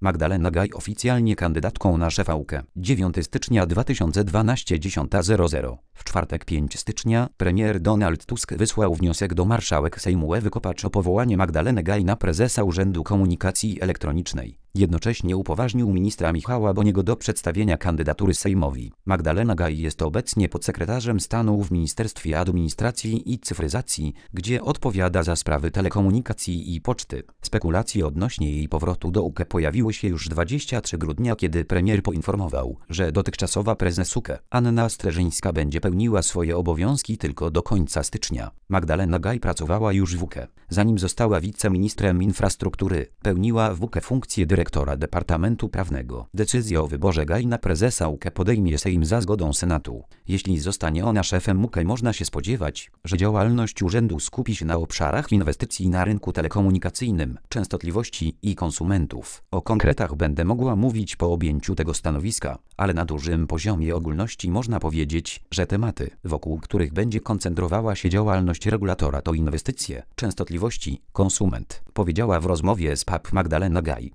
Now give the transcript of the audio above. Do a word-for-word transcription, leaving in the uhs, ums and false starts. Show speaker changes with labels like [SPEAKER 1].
[SPEAKER 1] Magdalena Gaj oficjalnie kandydatką na szefowkę. dziewiątego stycznia dwa tysiące dwunastego dziesiąta zero zero. W czwartek piątego stycznia premier Donald Tusk wysłał wniosek do marszałek Sejmu Ewy Kopacz o powołanie Magdaleny Gaj na prezesa Urzędu Komunikacji Elektronicznej. Jednocześnie upoważnił ministra Michała Boniego do przedstawienia kandydatury Sejmowi. Magdalena Gaj jest obecnie podsekretarzem stanu w Ministerstwie Administracji i Cyfryzacji, gdzie odpowiada za sprawy telekomunikacji i poczty. Spekulacje odnośnie jej powrotu do U K E pojawiły się już dwudziestego trzeciego grudnia, kiedy premier poinformował, że dotychczasowa prezes U K E, Anna Streżyńska, będzie pełniła swoje obowiązki tylko do końca stycznia. Magdalena Gaj pracowała już w U K E. Zanim została wiceministrem infrastruktury, pełniła w U K E funkcję dyrektora Departamentu Prawnego. Decyzję o wyborze Gaj na prezesa U K E podejmie Sejm za zgodą Senatu. Jeśli zostanie ona szefem U K E, można się spodziewać, że działalność urzędu skupi się na obszarach inwestycji na rynku telekomunikacyjnym, częstotliwości i konsumentów. O konkretach będę mogła mówić po objęciu tego stanowiska, ale na dużym poziomie ogólności można powiedzieć, że tematy, wokół których będzie koncentrowała się działalność regulatora, to inwestycje, częstotliwości, konsument, powiedziała w rozmowie z P A P Magdalena Gaj.